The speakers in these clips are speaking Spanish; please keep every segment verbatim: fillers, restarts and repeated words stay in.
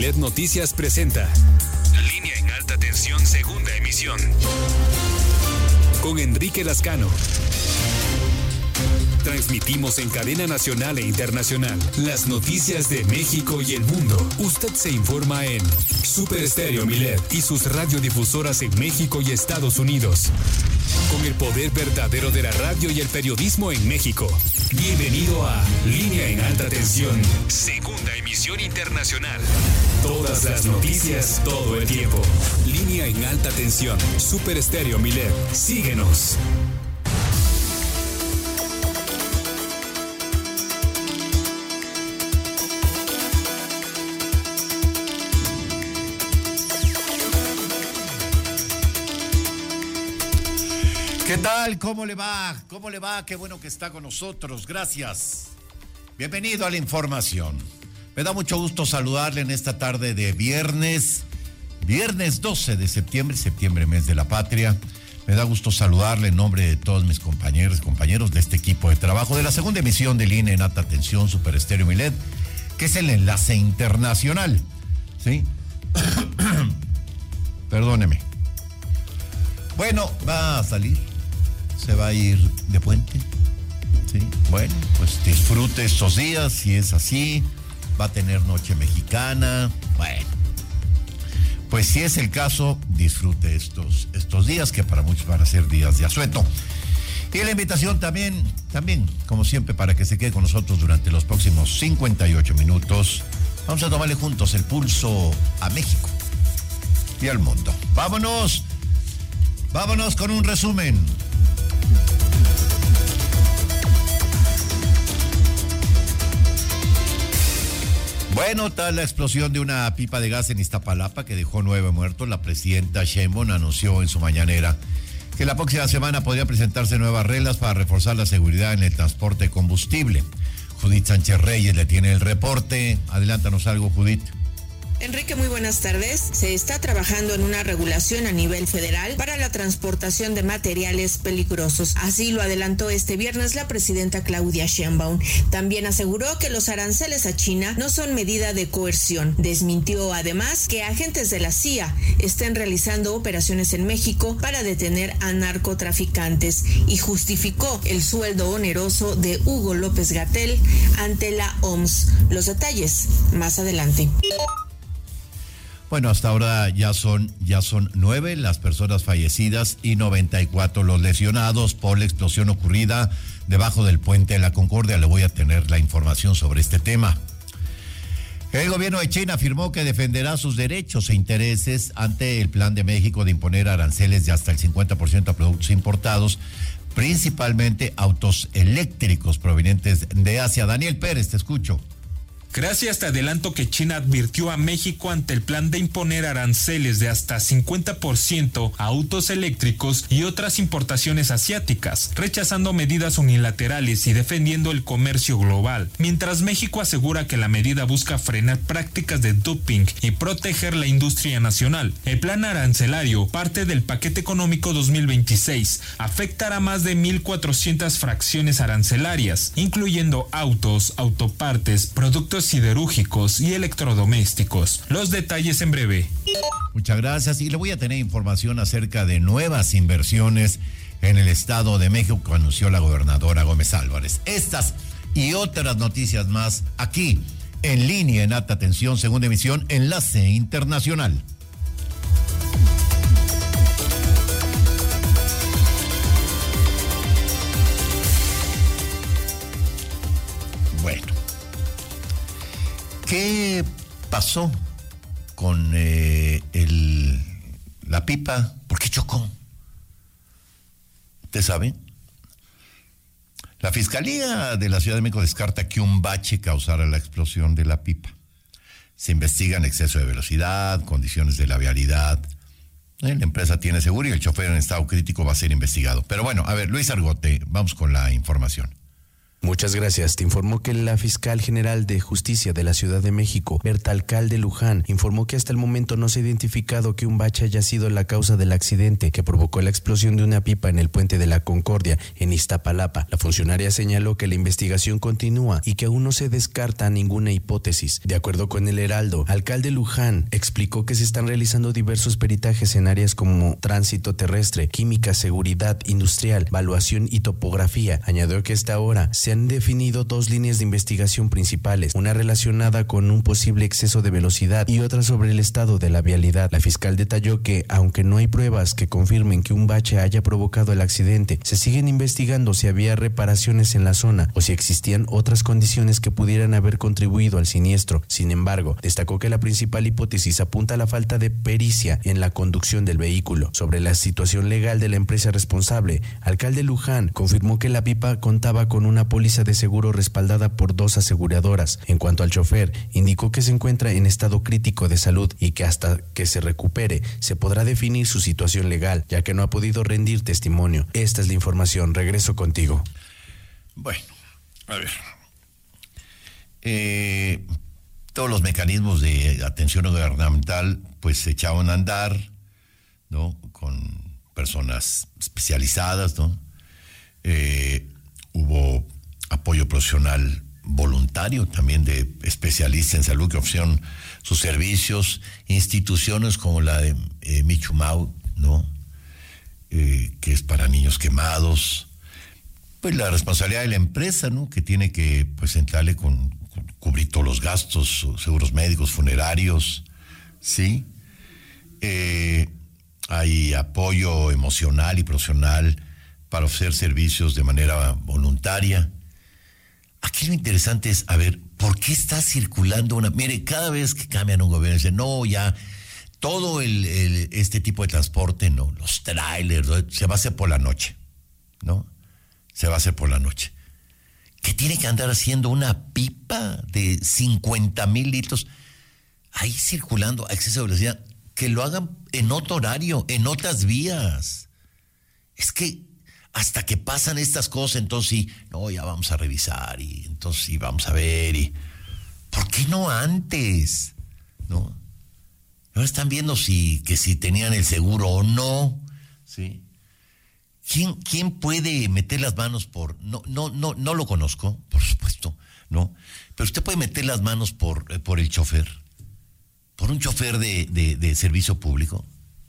Milet Noticias presenta Línea en Alta Tensión, segunda emisión, con Enrique Lascano. Transmitimos en cadena nacional e internacional las noticias de México y el mundo. Usted se informa en Super Estéreo Milet y sus radiodifusoras en México y Estados Unidos. Con el poder verdadero de la radio y el periodismo en México. Bienvenido a Línea en Alta Tensión, segunda emisión internacional. Todas las noticias, todo el tiempo. Línea en Alta Tensión, Super Estéreo Milet. Síguenos. ¿Qué tal? ¿Cómo le va? ¿Cómo le va? Qué bueno que está con nosotros. Gracias. Bienvenido a la información. Me da mucho gusto saludarle en esta tarde de viernes, viernes doce de septiembre, septiembre, mes de la patria. Me da gusto saludarle en nombre de todos mis compañeros, compañeros de este equipo de trabajo de la segunda emisión de Línea en Alta Tensión, Super Estéreo Milet, que es el enlace internacional. ¿Sí? Perdóneme. Bueno, va a salir. Se va a ir de puente, ¿sí? Bueno, pues disfrute estos días, si es así, va a tener noche mexicana, bueno, pues si es el caso, disfrute estos, estos días, que para muchos van a ser días de asueto. Y la invitación también, también, como siempre, para que se quede con nosotros durante los próximos cincuenta y ocho minutos. Vamos a tomarle juntos el pulso a México y al mundo. Vámonos, vámonos con un resumen. Bueno, tras la explosión de una pipa de gas en Iztapalapa que dejó nueve muertos, la presidenta Sheinbaum anunció en su mañanera que la próxima semana podría presentarse nuevas reglas para reforzar la seguridad en el transporte de combustible. Judith Sánchez Reyes le tiene el reporte. Adelántanos algo, Judith. Enrique, muy buenas tardes. Se está trabajando en una regulación a nivel federal para la transportación de materiales peligrosos. Así lo adelantó este viernes la presidenta Claudia Sheinbaum. También aseguró que los aranceles a China no son medida de coerción. Desmintió además que agentes de la C I A estén realizando operaciones en México para detener a narcotraficantes y justificó el sueldo oneroso de Hugo López-Gatell ante la O M S. Los detalles más adelante. Bueno, hasta ahora ya son, ya son nueve las personas fallecidas y noventa y cuatro los lesionados por la explosión ocurrida debajo del puente de la Concordia. Le voy a tener la información sobre este tema. El gobierno de China afirmó que defenderá sus derechos e intereses ante el plan de México de imponer aranceles de hasta el cincuenta por ciento a productos importados, principalmente autos eléctricos provenientes de Asia. Daniel Pérez, te escucho. Gracias, te adelanto que China advirtió a México ante el plan de imponer aranceles de hasta cincuenta por ciento a autos eléctricos y otras importaciones asiáticas, rechazando medidas unilaterales y defendiendo el comercio global, mientras México asegura que la medida busca frenar prácticas de dumping y proteger la industria nacional. El plan arancelario, parte del paquete económico dos mil veintiséis, afectará más de mil cuatrocientas fracciones arancelarias, incluyendo autos, autopartes, productos siderúrgicos y electrodomésticos. Los detalles en breve. Muchas gracias, y le voy a tener información acerca de nuevas inversiones en el Estado de México que anunció la gobernadora Gómez Álvarez. Estas y otras noticias más aquí en Línea en Alta Tensión, segunda emisión, enlace internacional. Bueno, ¿qué pasó con eh, el, la pipa? ¿Por qué chocó? ¿Usted sabe? La Fiscalía de la Ciudad de México descarta que un bache causara la explosión de la pipa. Se investigan exceso de velocidad, condiciones de la vialidad. Eh, la empresa tiene seguro y el chofer en estado crítico va a ser investigado. Pero bueno, a ver, Luis Argote, vamos con la información. Muchas gracias. Te informó que la fiscal general de justicia de la Ciudad de México, Berta Alcalde Luján, informó que hasta el momento no se ha identificado que un bache haya sido la causa del accidente que provocó la explosión de una pipa en el puente de la Concordia en Iztapalapa. La funcionaria señaló que la investigación continúa y que aún no se descarta ninguna hipótesis. De acuerdo con el Heraldo, Alcalde Luján explicó que se están realizando diversos peritajes en áreas como tránsito terrestre, química, seguridad industrial, evaluación y topografía. Añadió que hasta ahora se han definido dos líneas de investigación principales, una relacionada con un posible exceso de velocidad y otra sobre el estado de la vialidad. La fiscal detalló que, aunque no hay pruebas que confirmen que un bache haya provocado el accidente, se siguen investigando si había reparaciones en la zona o si existían otras condiciones que pudieran haber contribuido al siniestro. Sin embargo, destacó que la principal hipótesis apunta a la falta de pericia en la conducción del vehículo. Sobre la situación legal de la empresa responsable, Alcalde Luján confirmó que la pipa contaba con una póliza de seguro respaldada por dos aseguradoras. En cuanto al chofer, indicó que se encuentra en estado crítico de salud y que hasta que se recupere se podrá definir su situación legal, ya que no ha podido rendir testimonio. Esta es la información. Regreso contigo. Bueno, a ver. Eh, todos los mecanismos de atención gubernamental pues se echaban a andar, ¿no? Con personas especializadas, ¿no? Eh, hubo apoyo profesional voluntario también de especialistas en salud que ofrecieron sus servicios, instituciones como la de eh, Michumau, ¿no? Eh, que es para niños quemados, pues la responsabilidad de la empresa, ¿no? Que tiene que pues entrarle con, con cubrir todos los gastos, seguros médicos, funerarios, ¿sí? Eh, hay apoyo emocional y profesional para ofrecer servicios de manera voluntaria. Aquí lo interesante es, a ver, ¿por qué está circulando una...? Mire, cada vez que cambian un gobierno, dicen, no, ya, todo el, el este tipo de transporte, no, los trailers, ¿no? Se va a hacer por la noche, ¿no? Se va a hacer por la noche. ¿Qué tiene que andar haciendo una pipa de cincuenta mil litros ahí circulando a exceso de velocidad? Que lo hagan en otro horario, en otras vías. Es que hasta que pasan estas cosas, entonces sí, no, ya vamos a revisar y entonces sí, vamos a ver. Y ¿por qué no antes? ¿No? Ahora están viendo si, que si tenían el seguro o no, ¿sí? ¿Quién, quién puede meter las manos por...? No, no, no, no lo conozco, por supuesto, ¿no? Pero usted puede meter las manos por, por el chofer, por un chofer de, de, de servicio público.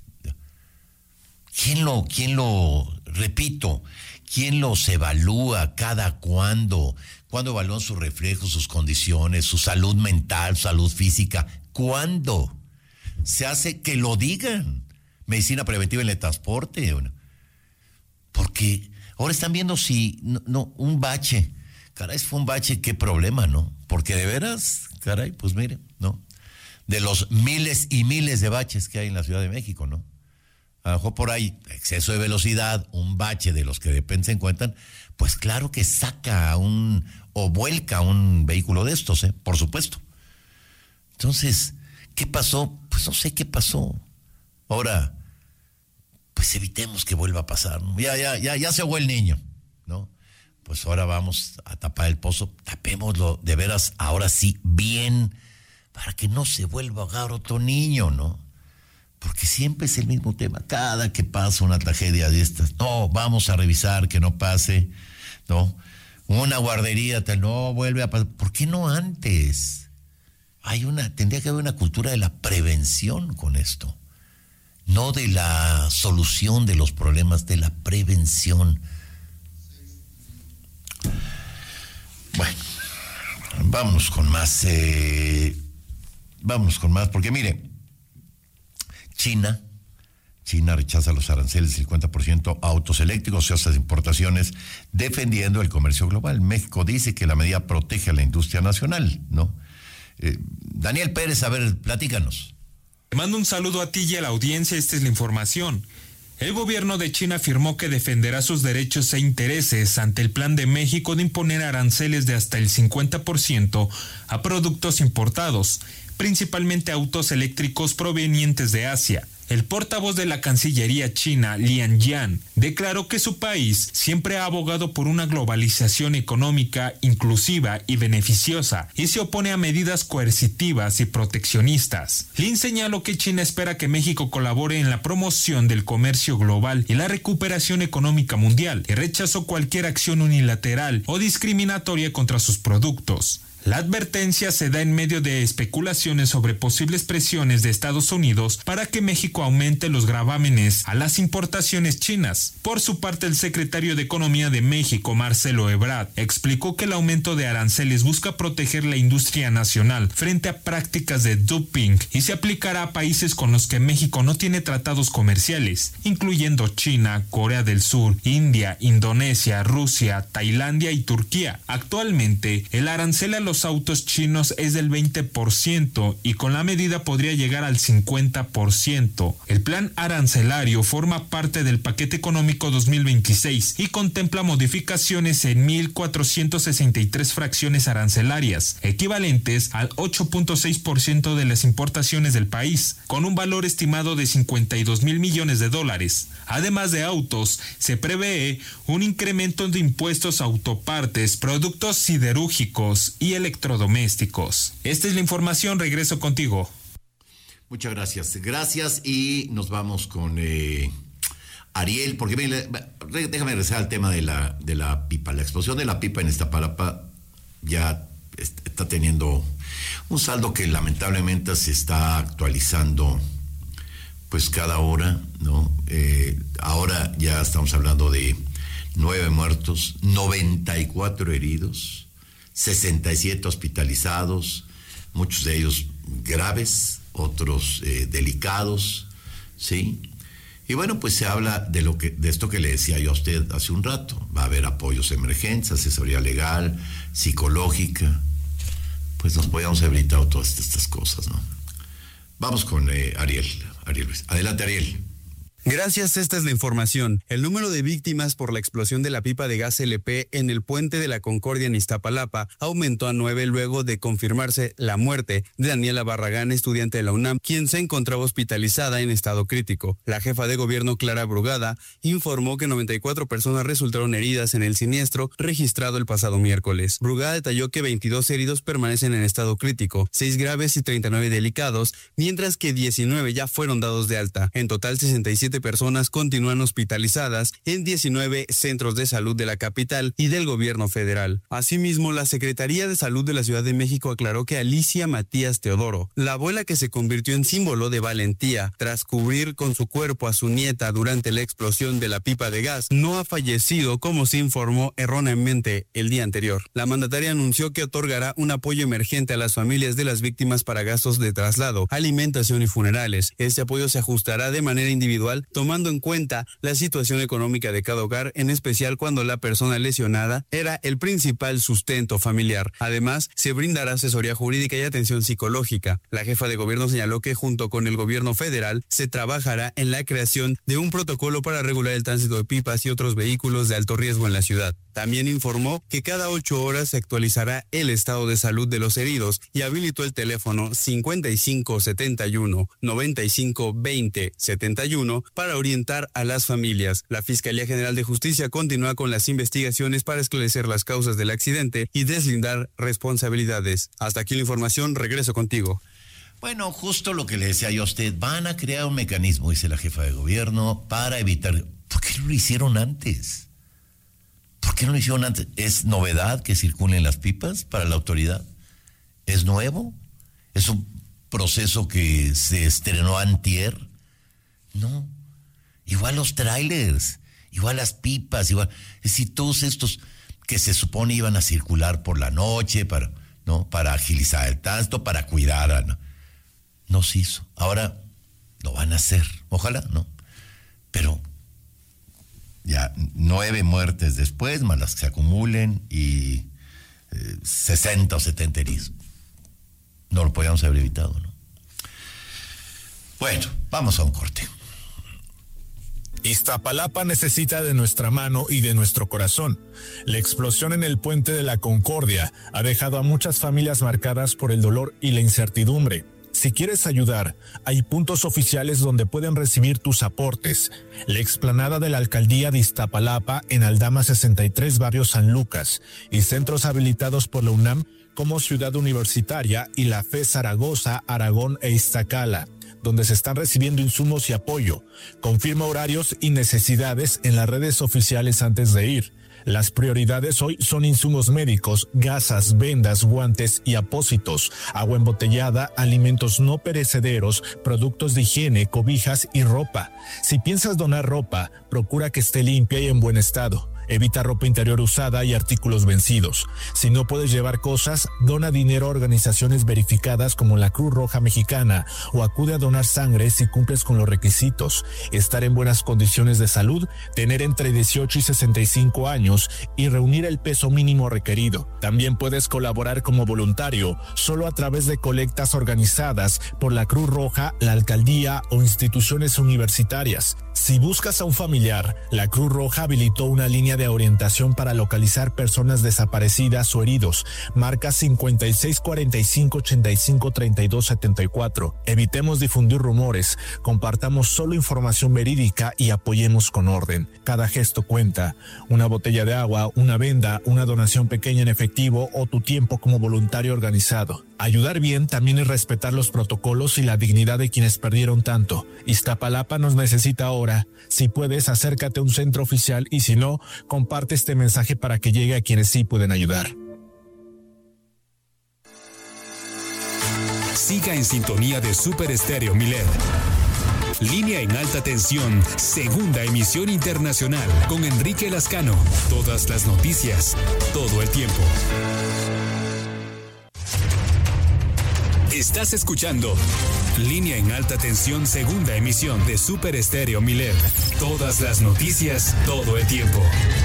¿Quién lo, quién lo, repito, quién los evalúa, cada cuándo? ¿Cuándo evalúan sus reflejos, sus condiciones, su salud mental, su salud física? ¿Cuándo? Se hace que lo digan. Medicina preventiva en el transporte. Porque ahora están viendo si, no, no, un bache. Caray, fue un bache, qué problema, ¿no? Porque de veras, caray, pues mire, ¿no? De los miles y miles de baches que hay en la Ciudad de México, ¿no? A lo mejor por ahí, exceso de velocidad, un bache de los que de repente se encuentran, pues claro que saca un, o vuelca un vehículo de estos, ¿eh? Por supuesto. Entonces, ¿qué pasó? Pues no sé qué pasó. Ahora, pues evitemos que vuelva a pasar, ¿no? Ya, ya, ya, ya se ahogó el niño, ¿no? Pues ahora vamos a tapar el pozo, tapémoslo de veras, ahora sí, bien, para que no se vuelva a ahogar otro niño, ¿no? Porque siempre es el mismo tema. Cada que pasa una tragedia de estas, no, vamos a revisar que no pase, ¿no? Una guardería, tal, no vuelve a pasar. ¿Por qué no antes? Hay una, tendría que haber una cultura de la prevención con esto. No de la solución de los problemas, de la prevención. Bueno, vámonos con más, eh, vámonos con más, porque mire, China, China rechaza los aranceles del cincuenta por ciento a autos eléctricos y otras importaciones, defendiendo el comercio global. México dice que la medida protege a la industria nacional, ¿no? Eh, Daniel Pérez, a ver, platícanos. Te mando un saludo a ti y a la audiencia, esta es la información. El gobierno de China afirmó que defenderá sus derechos e intereses ante el plan de México de imponer aranceles de hasta el cincuenta por ciento a productos importados, principalmente autos eléctricos provenientes de Asia. El portavoz de la Cancillería china, Lian Yan, declaró que su país siempre ha abogado por una globalización económica inclusiva y beneficiosa y se opone a medidas coercitivas y proteccionistas. Lin señaló que China espera que México colabore en la promoción del comercio global y la recuperación económica mundial y rechazó cualquier acción unilateral o discriminatoria contra sus productos. La advertencia se da en medio de especulaciones sobre posibles presiones de Estados Unidos para que México aumente los gravámenes a las importaciones chinas. Por su parte, el secretario de Economía de México, Marcelo Ebrard, explicó que el aumento de aranceles busca proteger la industria nacional frente a prácticas de dumping y se aplicará a países con los que México no tiene tratados comerciales, incluyendo China, Corea del Sur, India, Indonesia, Rusia, Tailandia y Turquía. Actualmente, el arancel a los autos chinos es del veinte por ciento y con la medida podría llegar al cincuenta por ciento. El plan arancelario forma parte del paquete económico dos mil veintiséis y contempla modificaciones en mil cuatrocientas sesenta y tres fracciones arancelarias, equivalentes al ocho punto seis por ciento de las importaciones del país, con un valor estimado de cincuenta y dos mil millones de dólares. Además de autos, se prevé un incremento de impuestos a autopartes, productos siderúrgicos y electrodomésticos. Esta es la información, regreso contigo. Muchas gracias. Gracias y nos vamos con eh, Ariel, porque déjame regresar al tema de la, de la pipa. La explosión de la pipa en Iztapalapa ya está teniendo un saldo que lamentablemente se está actualizando pues cada hora, ¿no? Eh, ahora ya estamos hablando de nueve muertos, noventa y cuatro heridos, sesenta y siete hospitalizados, muchos de ellos graves, otros eh, delicados, ¿sí? Y bueno, pues se habla de lo que, de esto que le decía yo a usted hace un rato. Va a haber apoyos de emergencia, asesoría legal, psicológica. Pues nos podíamos haber evitado todas estas cosas, ¿no? Vamos con eh, Ariel, Ariel Luis. Adelante, Ariel. Gracias, esta es la información. El número de víctimas por la explosión de la pipa de gas L P en el puente de la Concordia en Iztapalapa aumentó a nueve luego de confirmarse la muerte de Daniela Barragán, estudiante de la UNAM, quien se encontraba hospitalizada en estado crítico. La jefa de gobierno, Clara Brugada, informó que noventa y cuatro personas resultaron heridas en el siniestro registrado el pasado miércoles. Brugada detalló que veintidós heridos permanecen en estado crítico, seis graves y treinta y nueve delicados, mientras que diecinueve ya fueron dados de alta. En total, sesenta y siete personas continúan hospitalizadas en diecinueve centros de salud de la capital y del gobierno federal. Asimismo, la Secretaría de Salud de la Ciudad de México aclaró que Alicia Matías Teodoro, la abuela que se convirtió en símbolo de valentía tras cubrir con su cuerpo a su nieta durante la explosión de la pipa de gas, no ha fallecido como se informó erróneamente el día anterior. La mandataria anunció que otorgará un apoyo emergente a las familias de las víctimas para gastos de traslado, alimentación y funerales. Este apoyo se ajustará de manera individual tomando en cuenta la situación económica de cada hogar, en especial cuando la persona lesionada era el principal sustento familiar. Además, se brindará asesoría jurídica y atención psicológica. La jefa de gobierno señaló que junto con el gobierno federal se trabajará en la creación de un protocolo para regular el tránsito de pipas y otros vehículos de alto riesgo en la ciudad. También informó que cada ocho horas se actualizará el estado de salud de los heridos y habilitó el teléfono cincuenta y cinco setenta y uno noventa y cinco veinte setenta y uno para orientar a las familias. La Fiscalía General de Justicia continúa con las investigaciones para esclarecer las causas del accidente y deslindar responsabilidades. Hasta aquí la información, regreso contigo. Bueno, justo lo que le decía yo a usted, van a crear un mecanismo, dice la jefa de gobierno, para evitar... ¿Por qué no lo hicieron antes? ¿Por qué no lo hicieron antes? ¿Es novedad que circulen las pipas para la autoridad? ¿Es nuevo? ¿Es un proceso que se estrenó antier? No. Igual los trailers, igual las pipas, igual... Es decir, todos estos que se supone iban a circular por la noche para, ¿no? para agilizar el tránsito, para cuidar a... ¿no? no se hizo. Ahora lo van a hacer. Ojalá, ¿no? Pero... ya nueve muertes después, más las que se acumulen, y eh, sesenta o setenta heridos. No lo podíamos haber evitado, ¿no? Bueno, vamos a un corte. Iztapalapa necesita de nuestra mano y de nuestro corazón. La explosión en el puente de la Concordia ha dejado a muchas familias marcadas por el dolor y la incertidumbre. Si quieres ayudar, hay puntos oficiales donde pueden recibir tus aportes. La explanada de la Alcaldía de Iztapalapa en Aldama sesenta y tres, Barrio San Lucas, y centros habilitados por la UNAM como Ciudad Universitaria y la F E Zaragoza, Aragón e Iztacala, donde se están recibiendo insumos y apoyo. Confirma horarios y necesidades en las redes oficiales antes de ir. Las prioridades hoy son insumos médicos, gasas, vendas, guantes y apósitos, agua embotellada, alimentos no perecederos, productos de higiene, cobijas y ropa. Si piensas donar ropa, procura que esté limpia y en buen estado. Evita ropa interior usada y artículos vencidos. Si no puedes llevar cosas, dona dinero a organizaciones verificadas como la Cruz Roja Mexicana o acude a donar sangre si cumples con los requisitos. Estar en buenas condiciones de salud, tener entre dieciocho y sesenta y cinco años y reunir el peso mínimo requerido. También puedes colaborar como voluntario, solo a través de colectas organizadas por la Cruz Roja, la alcaldía o instituciones universitarias. Si buscas a un familiar, la Cruz Roja habilitó una línea de orientación para localizar personas desaparecidas o heridos. Marca cincuenta y seis cuarenta y cinco ochenta y cinco treinta y dos setenta y cuatro. Evitemos difundir rumores, compartamos solo información verídica y apoyemos con orden. Cada gesto cuenta. Una botella de agua, una venda, una donación pequeña en efectivo o tu tiempo como voluntario organizado. Ayudar bien también es respetar los protocolos y la dignidad de quienes perdieron tanto. Iztapalapa nos necesita ahora. Si puedes, acércate a un centro oficial y si no, comparte este mensaje para que llegue a quienes sí pueden ayudar. Siga en sintonía de Super Estéreo Milet. Línea en alta tensión, segunda emisión internacional con Enrique Lascano. Todas las noticias, todo el tiempo. Estás escuchando Línea en alta tensión, segunda emisión de Super Estéreo Milet. Todas las noticias, todo el tiempo.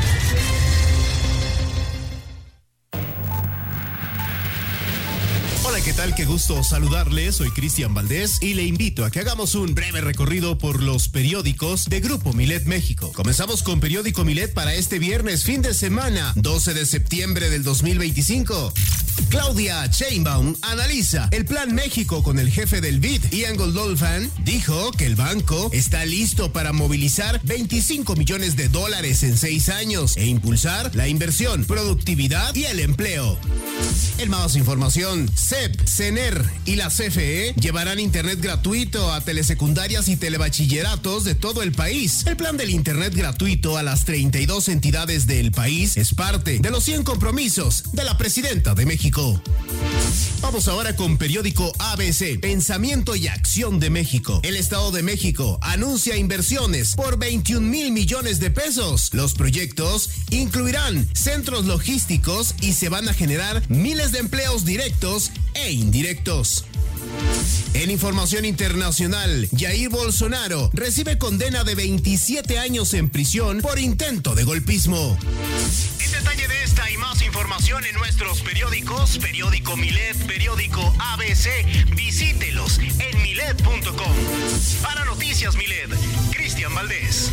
Hola, ¿qué tal? Qué gusto saludarles. Soy Cristian Valdés y le invito a que hagamos un breve recorrido por los periódicos de Grupo Milet México. Comenzamos con Periódico Milet para este viernes, fin de semana, doce de septiembre del dos mil veinticinco. Claudia Sheinbaum analiza el Plan México con el jefe del B I D, Ian Goldolfan. Dijo que el banco está listo para movilizar veinticinco millones de dólares en seis años e impulsar la inversión, productividad y el empleo. En más información, C E P, C E N E R y la C F E llevarán internet gratuito a telesecundarias y telebachilleratos de todo el país. El plan del internet gratuito a las treinta y dos entidades del país es parte de los cien compromisos de la presidenta de México. Vamos ahora con Periódico A B C, Pensamiento y Acción de México. El Estado de México anuncia inversiones por veintiún mil millones de pesos. Los proyectos incluirán centros logísticos y se van a generar miles de empleos directos e indirectos. En información internacional, Jair Bolsonaro recibe condena de veintisiete años en prisión por intento de golpismo. En detalle de esta y más información en nuestros periódicos, Periódico Milet, Periódico A B C, visítelos en milet punto com. Para Noticias Milet, Cristian Valdés.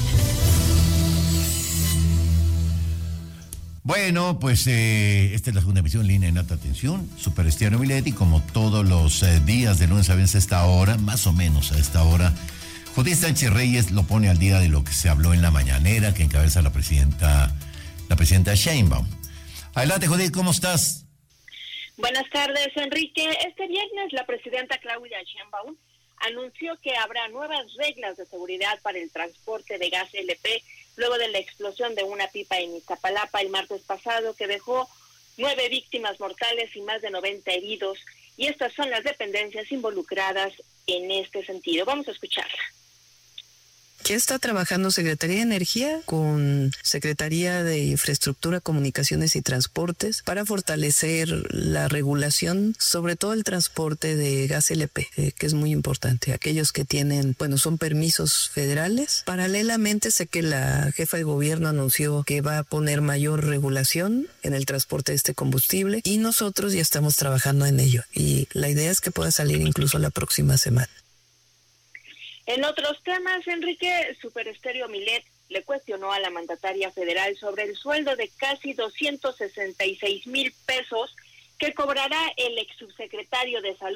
Bueno, pues eh, esta es la segunda emisión, Línea en alta tensión, Super Estéreo Milet, y como todos los eh, días de lunes a viernes a esta hora, más o menos a esta hora, Judith Sánchez Reyes lo pone al día de lo que se habló en la mañanera que encabeza la presidenta, la presidenta Sheinbaum. Adelante, Judith, ¿cómo estás? Buenas tardes, Enrique. Este viernes la presidenta Claudia Sheinbaum anunció que habrá nuevas reglas de seguridad para el transporte de gas L P luego de la explosión de una pipa en Iztapalapa el martes pasado que dejó nueve víctimas mortales y más de noventa heridos, y estas son las dependencias involucradas en este sentido. Vamos a escucharla. Ya está trabajando Secretaría de Energía con Secretaría de Infraestructura, Comunicaciones y Transportes para fortalecer la regulación, sobre todo el transporte de gas L P, eh, que es muy importante. Aquellos que tienen, bueno, son permisos federales. Paralelamente, sé que la jefa de gobierno anunció que va a poner mayor regulación en el transporte de este combustible y nosotros ya estamos trabajando en ello. Y la idea es que pueda salir incluso la próxima semana. En otros temas, Enrique, Super Estéreo Milet le cuestionó a la mandataria federal sobre el sueldo de casi doscientos sesenta y seis mil pesos que cobrará el ex subsecretario de Salud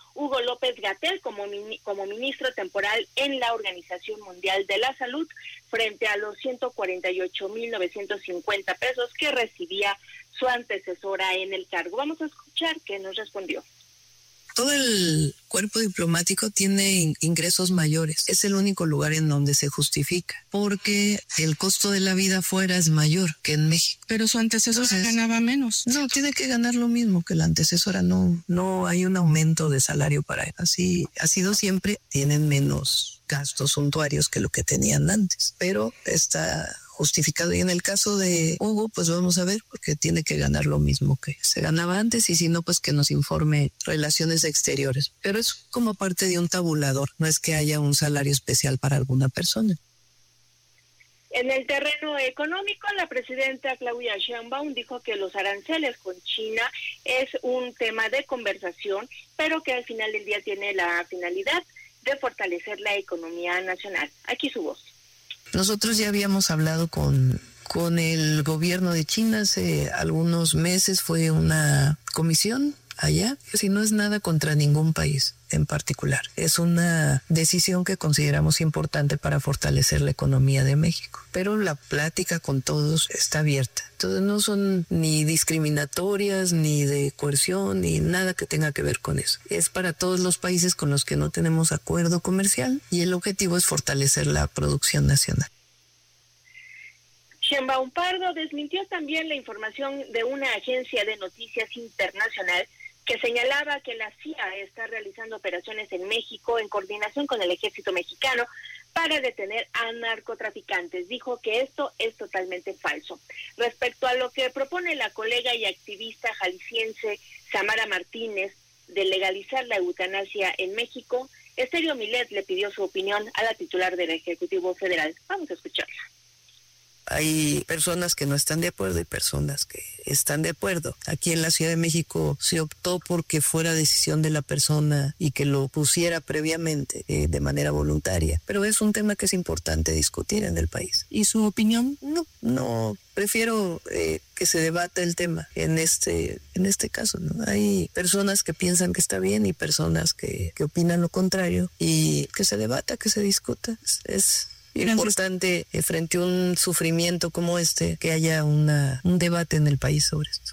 Hugo López-Gatell como, como ministro temporal en la Organización Mundial de la Salud, frente a los ciento cuarenta y ocho mil novecientos cincuenta pesos que recibía su antecesora en el cargo. Vamos a escuchar qué nos respondió. Todo el cuerpo diplomático tiene ingresos mayores. Es el único lugar en donde se justifica, porque el costo de la vida fuera es mayor que en México. Pero su antecesora Entonces, ganaba menos. No, tiene que ganar lo mismo que la antecesora. No, no hay un aumento de salario para él. Así ha sido siempre. Tienen menos gastos suntuarios que lo que tenían antes, pero está justificado. Y en el caso de Hugo, pues vamos a ver, porque tiene que ganar lo mismo que se ganaba antes, y si no, pues que nos informe Relaciones Exteriores. Pero es como parte de un tabulador, no es que haya un salario especial para alguna persona. En el terreno económico, la presidenta Claudia Sheinbaum dijo que los aranceles con China es un tema de conversación, pero que al final del día tiene la finalidad de fortalecer la economía nacional. Aquí su voz. Nosotros ya habíamos hablado con, con el gobierno de China hace algunos meses, fue una comisión allá, si no es nada contra ningún país en particular. Es una decisión que consideramos importante para fortalecer la economía de México, pero la plática con todos está abierta. Entonces no son ni discriminatorias, ni de coerción, ni nada que tenga que ver con eso. Es para todos los países con los que no tenemos acuerdo comercial, y el objetivo es fortalecer la producción nacional. Sheinbaum Pardo desmintió también la información de una agencia de noticias internacional que señalaba que la C I A está realizando operaciones en México en coordinación con el ejército mexicano para detener a narcotraficantes. Dijo que esto es totalmente falso. Respecto a lo que propone la colega y activista jalisciense Samara Martínez de legalizar la eutanasia en México, Estéreo Milet le pidió su opinión a la titular del Ejecutivo Federal. Vamos a escucharla. Hay personas que no están de acuerdo y personas que están de acuerdo. Aquí en la Ciudad de México se optó porque fuera decisión de la persona y que lo pusiera previamente eh, de manera voluntaria. Pero es un tema que es importante discutir en el país. ¿Y su opinión? No, no. Prefiero eh, que se debata el tema en este en este caso, ¿no? Hay personas que piensan que está bien y personas que, que opinan lo contrario, y que se debata, que se discuta. Es... es importante eh, frente a un sufrimiento como este, que haya una, un debate en el país sobre esto.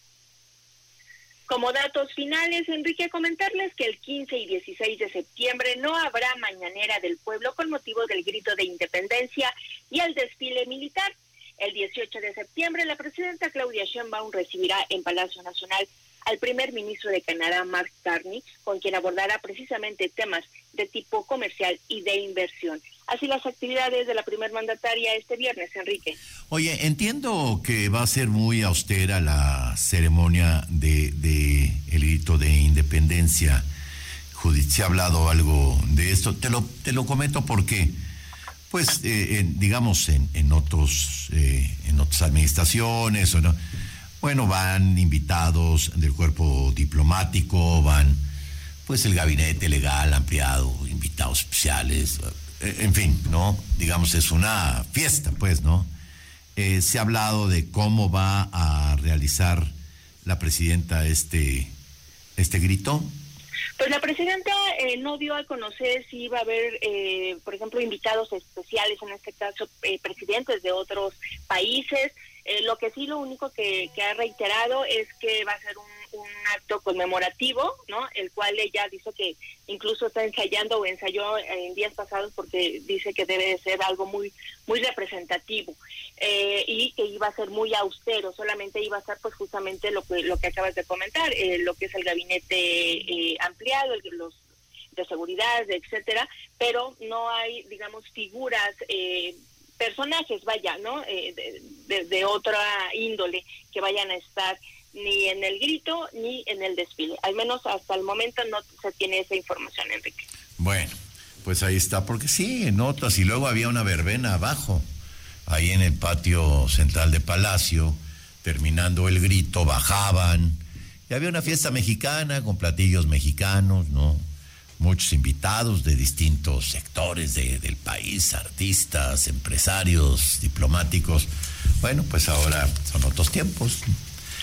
Como datos finales, Enrique, comentarles que el quince y dieciséis de septiembre no habrá Mañanera del Pueblo con motivo del grito de independencia y el desfile militar. El dieciocho de septiembre, la presidenta Claudia Sheinbaum recibirá en Palacio Nacional al primer ministro de Canadá, Mark Carney, con quien abordará precisamente temas de tipo comercial y de inversión. Así las actividades de la primer mandataria este viernes, Enrique. Oye, entiendo que va a ser muy austera la ceremonia de, de el grito de independencia. Judith, ¿se ha hablado algo de esto? Te lo, te lo comento porque, pues, eh, en, digamos, en, en otros, eh, en otras administraciones, o no, bueno, van invitados del cuerpo diplomático, van, pues, el gabinete legal ampliado, invitados especiales, en fin, ¿no? Digamos, es una fiesta, pues, ¿no? Eh, se ha hablado de cómo va a realizar la presidenta este, este grito. Pues la presidenta eh, no dio a conocer si iba a haber, eh, por ejemplo, invitados especiales, en este caso, eh, presidentes de otros países. Eh, lo que sí, lo único que, que ha reiterado es que va a ser un, un acto conmemorativo, ¿no? El cual ella dice que incluso está ensayando o ensayó en días pasados porque dice que debe de ser algo muy muy representativo eh, y que iba a ser muy austero, solamente iba a estar pues justamente lo que lo que acabas de comentar, eh, lo que es el gabinete eh, ampliado, el, los de seguridad, etcétera, pero no hay, digamos, figuras eh, personajes, vaya, ¿no? Eh, de, de, de otra índole que vayan a estar ni en el grito ni en el desfile. Al menos hasta el momento no se tiene esa información, Enrique. Bueno, pues ahí está, porque sí, en otras, y luego había una verbena abajo, ahí en el patio central de Palacio, terminando el grito, bajaban, y había una fiesta mexicana con platillos mexicanos, ¿no? Muchos invitados de distintos sectores de, del país, artistas, empresarios, diplomáticos. Bueno, pues ahora son otros tiempos.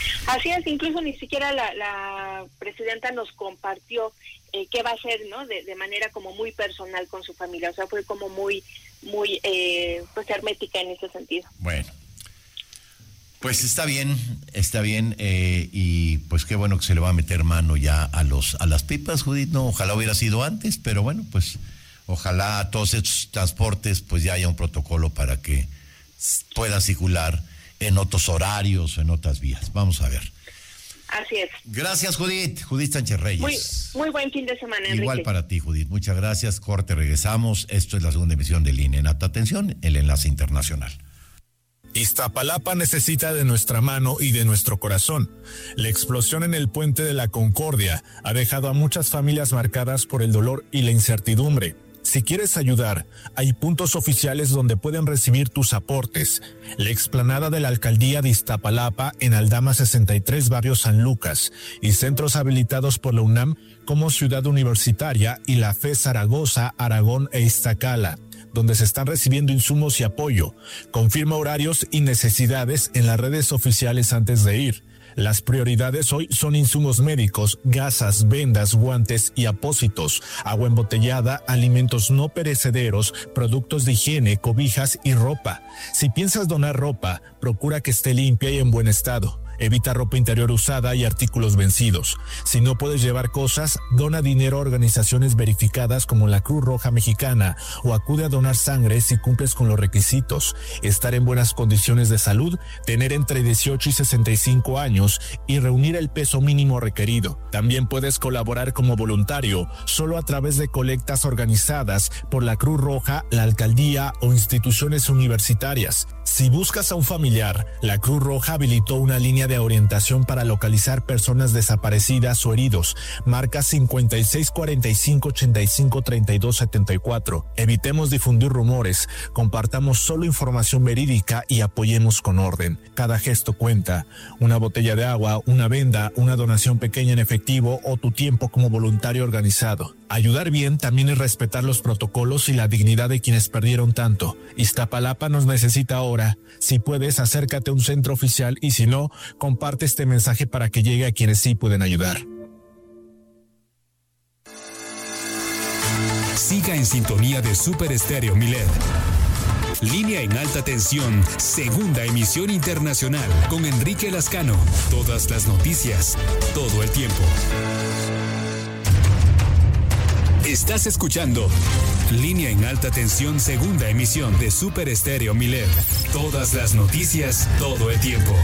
Así es, incluso ni siquiera la, la presidenta nos compartió eh, qué va a hacer, ¿no? De, de manera como muy personal con su familia, o sea, fue como muy, muy, eh, pues hermética en ese sentido. Bueno. Pues está bien, está bien, eh, y pues qué bueno que se le va a meter mano ya a los a las pipas, Judith, no, ojalá hubiera sido antes, pero bueno, pues ojalá a todos estos transportes pues ya haya un protocolo para que pueda circular en otros horarios o en otras vías. Vamos a ver. Así es. Gracias, Judith, Judith Sánchez Reyes. Muy, muy buen fin de semana, Enrique. Igual para ti, Judith, muchas gracias, corte, regresamos, esto es la segunda emisión de Línea en Alta Tensión, el enlace internacional. Iztapalapa necesita de nuestra mano y de nuestro corazón. La explosión en el puente de la Concordia ha dejado a muchas familias marcadas por el dolor y la incertidumbre. Si quieres ayudar, hay puntos oficiales donde pueden recibir tus aportes. La explanada de la Alcaldía de Iztapalapa en Aldama sesenta y tres, Barrio San Lucas, y centros habilitados por la UNAM como Ciudad Universitaria y la F E Zaragoza, Aragón e Iztacala, donde se están recibiendo insumos y apoyo. Confirma horarios y necesidades en las redes oficiales antes de ir. Las prioridades hoy son insumos médicos, gasas, vendas, guantes y apósitos, agua embotellada, alimentos no perecederos, productos de higiene, cobijas y ropa. Si piensas donar ropa, procura que esté limpia y en buen estado. Evita ropa interior usada y artículos vencidos. Si no puedes llevar cosas, dona dinero a organizaciones verificadas como la Cruz Roja Mexicana o acude a donar sangre si cumples con los requisitos. Estar en buenas condiciones de salud, tener entre dieciocho y sesenta y cinco años y reunir el peso mínimo requerido. También puedes colaborar como voluntario, solo a través de colectas organizadas por la Cruz Roja, la alcaldía o instituciones universitarias. Si buscas a un familiar, la Cruz Roja habilitó una línea de orientación para localizar personas desaparecidas o heridos. Marca cincuenta y seis cuarenta y cinco ochenta y cinco treinta y dos setenta y cuatro. Evitemos difundir rumores, compartamos solo información verídica y apoyemos con orden. Cada gesto cuenta. Una botella de agua, una venda, una donación pequeña en efectivo o tu tiempo como voluntario organizado. Ayudar bien también es respetar los protocolos y la dignidad de quienes perdieron tanto. Iztapalapa nos necesita ahora. Si puedes, acércate a un centro oficial y si no, comparte este mensaje para que llegue a quienes sí pueden ayudar. Siga en sintonía de Super Estéreo Milet. Línea en Alta Tensión, segunda emisión internacional con Enrique Lascano. Todas las noticias, todo el tiempo. Estás escuchando Línea en Alta Tensión, segunda emisión de Super Estéreo Milet. Todas las noticias, todo el tiempo.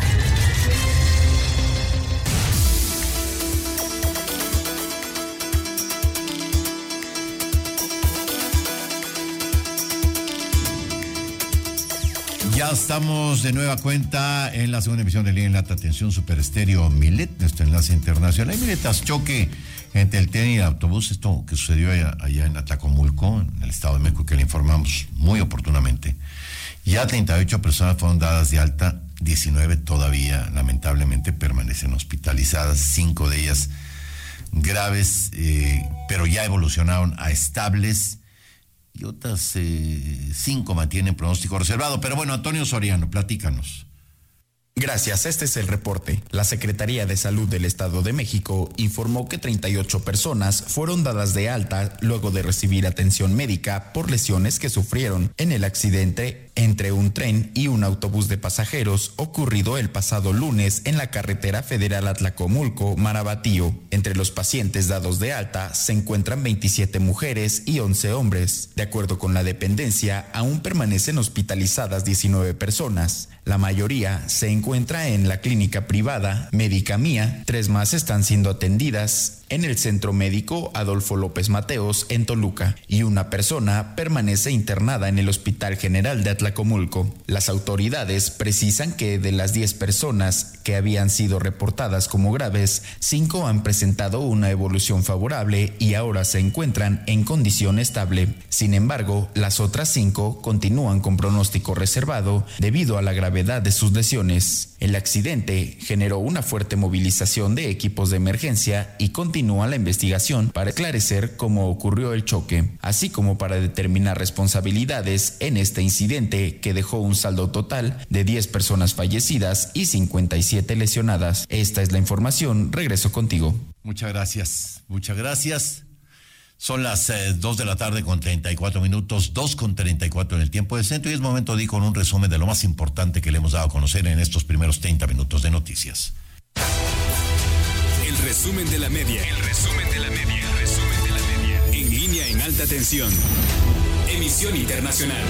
Ya estamos de nueva cuenta en la segunda emisión de Línea en Alta Tensión, Super Estéreo Milet, nuestro enlace internacional. Hay miletas choque entre el tren y el autobús, esto que sucedió allá, allá en Atlacomulco, en el Estado de México, que le informamos muy oportunamente. Ya treinta y ocho personas fueron dadas de alta, diecinueve todavía lamentablemente permanecen hospitalizadas, cinco de ellas graves, eh, pero ya evolucionaron a estables, y otras eh, cinco mantienen pronóstico reservado. Pero bueno, Antonio Soriano, platícanos. Gracias, este es el reporte. La Secretaría de Salud del Estado de México informó que treinta y ocho personas fueron dadas de alta luego de recibir atención médica por lesiones que sufrieron en el accidente entre un tren y un autobús de pasajeros ocurrido el pasado lunes en la carretera federal Atlacomulco-Marabatío. Entre los pacientes dados de alta se encuentran veintisiete mujeres y once hombres. De acuerdo con la dependencia, aún permanecen hospitalizadas diecinueve personas. La mayoría se encuentra en la clínica privada Médica Mía. Tres más están siendo atendidas en el Centro Médico Adolfo López Mateos en Toluca y una persona permanece internada en el Hospital General de Atlacomulco. Las autoridades precisan que de las diez personas que habían sido reportadas como graves, cinco han presentado una evolución favorable y ahora se encuentran en condición estable. Sin embargo, las otras cinco continúan con pronóstico reservado debido a la gravedad de sus lesiones. El accidente generó una fuerte movilización de equipos de emergencia y continúa la investigación para esclarecer cómo ocurrió el choque, así como para determinar responsabilidades en este incidente que dejó un saldo total de diez personas fallecidas y cincuenta y siete lesionadas. Esta es la información. Regreso contigo. Muchas gracias, muchas gracias. Son las eh, dos de la tarde con treinta y cuatro minutos, dos con treinta y cuatro en el tiempo del centro, y es momento de ir con un resumen de lo más importante que le hemos dado a conocer en estos primeros treinta minutos de noticias. El resumen de la media. El resumen de la media. El resumen de la media. En línea en alta tensión. Emisión internacional.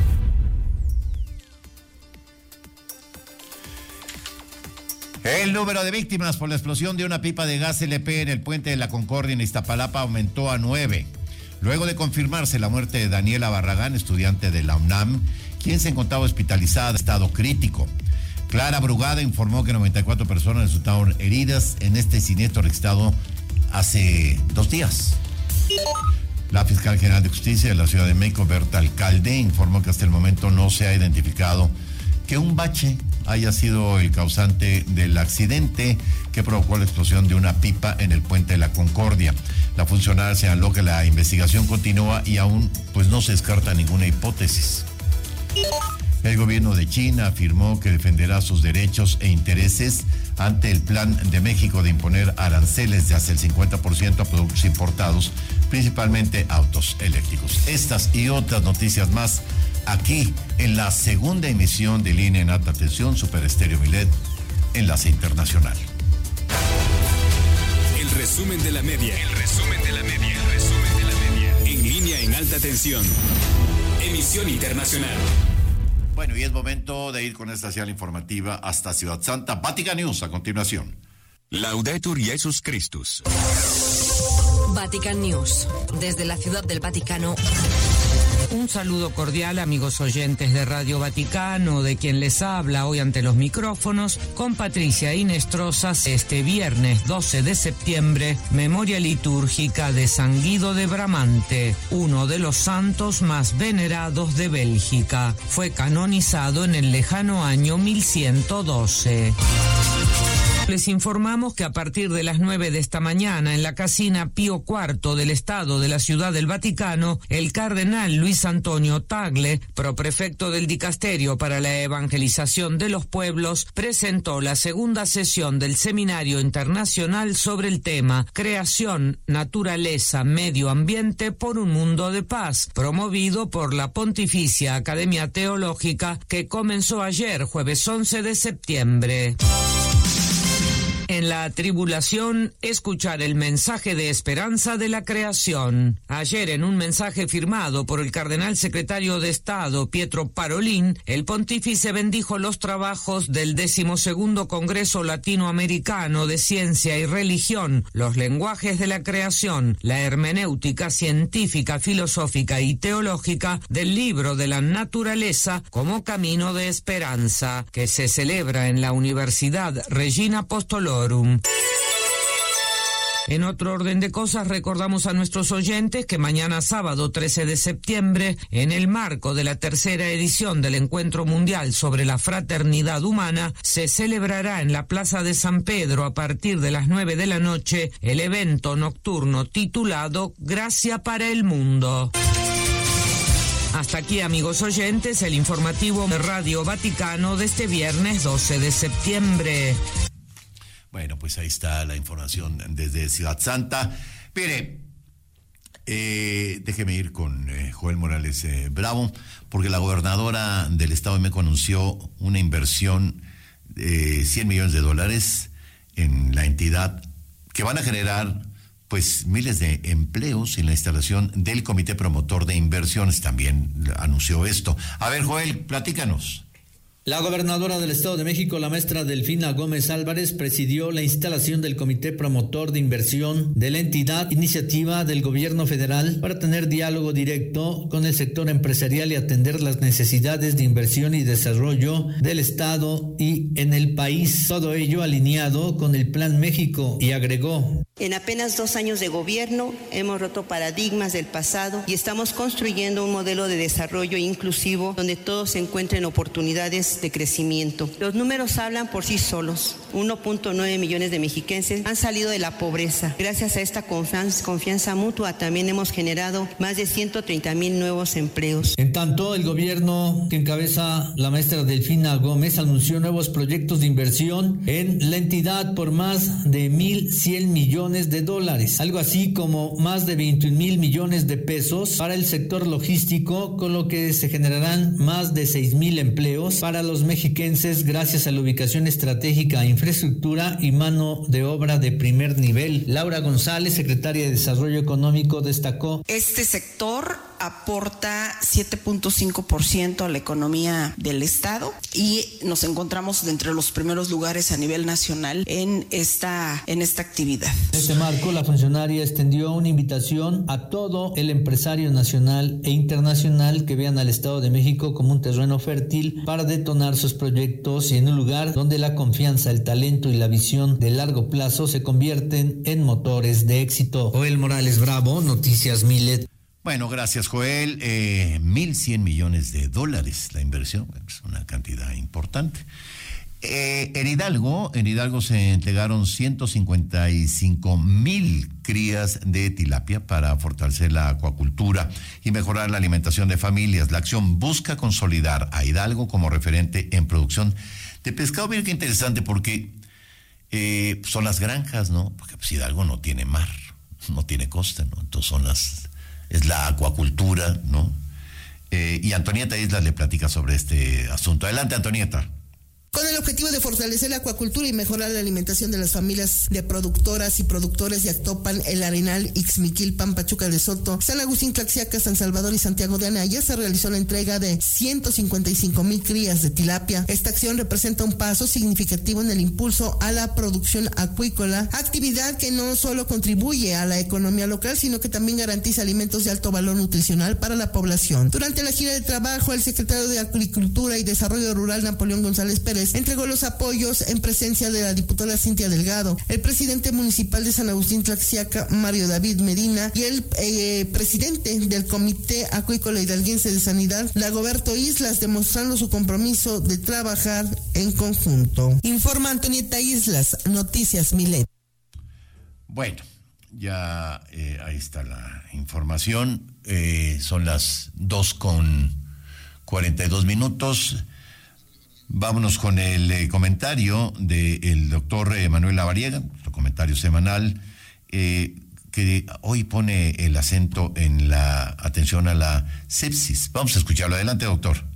El número de víctimas por la explosión de una pipa de gas L P en el puente de la Concordia en Iztapalapa aumentó a nueve. Luego de confirmarse la muerte de Daniela Barragán, estudiante de la UNAM, quien se encontraba hospitalizada en estado crítico. Clara Brugada informó que noventa y cuatro personas resultaron heridas en este siniestro registrado hace dos días. La fiscal general de justicia de la Ciudad de México, Berta Alcalde, informó que hasta el momento no se ha identificado que un bache haya sido el causante del accidente que provocó la explosión de una pipa en el puente de la Concordia. La funcionaria señaló que la investigación continúa y aún pues no se descarta ninguna hipótesis. El gobierno de China afirmó que defenderá sus derechos e intereses ante el plan de México de imponer aranceles de hasta el cincuenta por ciento a productos importados, principalmente autos eléctricos. Estas y otras noticias más aquí en la segunda emisión de Línea en Alta Tensión, Super Estéreo Milet, Enlace Internacional. El resumen de la media. El resumen de la media. El resumen de la media. En línea en alta tensión. Emisión internacional. Bueno, y es momento de ir con esta señal informativa hasta Ciudad Santa. Vatican News a continuación. Laudetur Jesus Christus. Vatican News. Desde la Ciudad del Vaticano. Un saludo cordial, amigos oyentes de Radio Vaticano, de quien les habla hoy ante los micrófonos, con Patricia Inestrosas. Este viernes doce de septiembre, memoria litúrgica de San Guido de Bramante, uno de los santos más venerados de Bélgica. Fue canonizado en el lejano año mil ciento doce. Les informamos que a partir de las nueve de esta mañana en la casina Pío cuarto del Estado de la Ciudad del Vaticano, el cardenal Luis Antonio Tagle, proprefecto del Dicasterio para la Evangelización de los Pueblos, presentó la segunda sesión del Seminario Internacional sobre el tema Creación, Naturaleza, Medio Ambiente por un Mundo de Paz, promovido por la Pontificia Academia Teológica, que comenzó ayer, jueves once de septiembre. En la tribulación, escuchar el mensaje de esperanza de la creación. Ayer, en un mensaje firmado por el cardenal secretario de Estado, Pietro Parolin, el pontífice bendijo los trabajos del decimosegundo Congreso Latinoamericano de Ciencia y Religión, los lenguajes de la creación, la hermenéutica científica, filosófica y teológica del libro de la naturaleza como camino de esperanza, que se celebra en la Universidad Regina Apostolorum. En otro orden de cosas, recordamos a nuestros oyentes que mañana sábado trece de septiembre, en el marco de la tercera edición del Encuentro Mundial sobre la Fraternidad Humana, se celebrará en la Plaza de San Pedro a partir de las nueve de la noche el evento nocturno titulado Gracia para el Mundo. Hasta aquí, amigos oyentes, el informativo de Radio Vaticano de este viernes doce de septiembre. Bueno, pues ahí está la información desde Ciudad Santa. Mire, eh, déjeme ir con eh, Joel Morales eh, Bravo, porque la gobernadora del Estado de México anunció una inversión de cien millones de dólares en la entidad que van a generar pues miles de empleos en la instalación del Comité Promotor de Inversiones. También anunció esto. A ver, Joel, platícanos. La gobernadora del Estado de México, la maestra Delfina Gómez Álvarez, presidió la instalación del Comité Promotor de Inversión de la entidad, iniciativa del gobierno federal para tener diálogo directo con el sector empresarial y atender las necesidades de inversión y desarrollo del Estado y en el país. Todo ello alineado con el Plan México, y agregó: En apenas dos años de gobierno hemos roto paradigmas del pasado y estamos construyendo un modelo de desarrollo inclusivo donde todos se encuentren oportunidades de crecimiento. Los números hablan por sí solos. uno punto nueve millones de mexiquenses han salido de la pobreza. Gracias a esta confianza, confianza mutua también hemos generado más de ciento treinta mil nuevos empleos. En tanto, el gobierno que encabeza la maestra Delfina Gómez anunció nuevos proyectos de inversión en la entidad por más de mil cien millones de dólares, algo así como más de veintiún mil millones de pesos para el sector logístico, con lo que se generarán más de seis mil empleos para los mexiquenses gracias a la ubicación estratégica, infraestructura y mano de obra de primer nivel. Laura González, secretaria de Desarrollo Económico, destacó: este sector aporta siete punto cinco por ciento a la economía del estado y nos encontramos entre los primeros lugares a nivel nacional en esta, en esta actividad. En este marco, la funcionaria extendió una invitación a todo el empresario nacional e internacional que vean al Estado de México como un terreno fértil para detonar sus proyectos y en un lugar donde la confianza, el talento y la visión de largo plazo se convierten en motores de éxito. Joel Morales Bravo, Noticias Milet. Bueno, gracias, Joel. Eh, mil cien millones de dólares la inversión, es una cantidad importante. Eh, en Hidalgo, en Hidalgo se entregaron ciento cincuenta y cinco mil crías de tilapia para fortalecer la acuacultura y mejorar la alimentación de familias. La acción busca consolidar a Hidalgo como referente en producción de pescado. Miren qué interesante, porque eh, son las granjas, ¿no? Porque pues, Hidalgo no tiene mar, no tiene costa, ¿no? Entonces son las... es la acuacultura, ¿no? Eh, y Antonieta Islas le platica sobre este asunto. Adelante, Antonieta. Con el objetivo de fortalecer la acuacultura y mejorar la alimentación de las familias de productoras y productores de Actopan, El Arenal, Ixmiquilpan, Pachuca de Soto, San Agustín, Tlaxiaca, San Salvador y Santiago de Anaya, se realizó la entrega de ciento cincuenta y cinco mil crías de tilapia. Esta acción representa un paso significativo en el impulso a la producción acuícola, actividad que no solo contribuye a la economía local, sino que también garantiza alimentos de alto valor nutricional para la población. Durante la gira de trabajo, el secretario de Agricultura y Desarrollo Rural, Napoleón González Pérez, entregó los apoyos en presencia de la diputada Cintia Delgado, el presidente municipal de San Agustín Tlaxiaca, Mario David Medina, y el eh, presidente del Comité Acuícola Hidalguense de Sanidad, Dagoberto Islas, demostrando su compromiso de trabajar en conjunto. Informa Antonieta Islas, Noticias Milet. Bueno, ya eh, ahí está la información. Eh, son las dos con cuarenta y dos minutos. Vámonos con el eh, comentario del doctor eh, Manuel Lavariega, nuestro comentario semanal, eh, que hoy pone el acento en la atención a la sepsis. Vamos a escucharlo. Adelante, doctor.